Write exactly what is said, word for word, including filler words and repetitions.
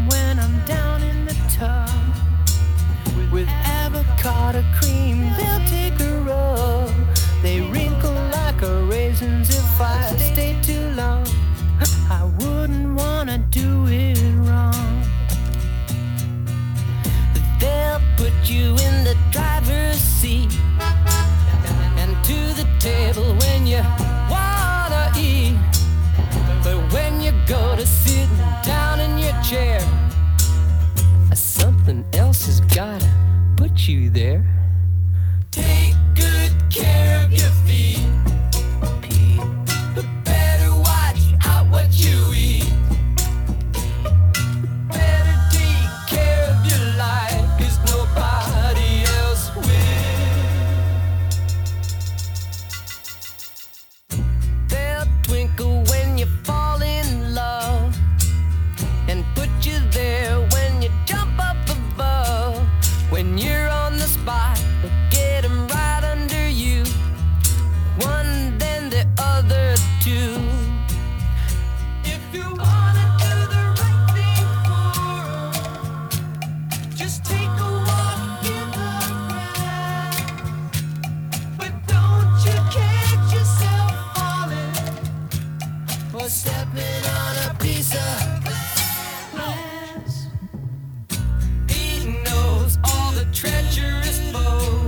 when I'm down in the tub with avocado cream. They'll take a rub. They wrinkle like a raisins if I stay too long. I wouldn't wanna do it wrong. They'll put you in the driver's seat and to the table when you wanna eat. But when you go to sitting down in your chair, something else has gotta put you there. Take good care of your feet, Pete. Better watch out what you eat. Better take care of your life, 'cause nobody else will. They'll twinkle when you fall in love and put you there when you jump up above. When you're on the spot, they'll get 'em right under you. One, then the other two. If you wanna do the right thing for 'em, just take a walk in the grass. But don't you catch yourself falling or stepping on a piece of glass. He knows all the treacherous foes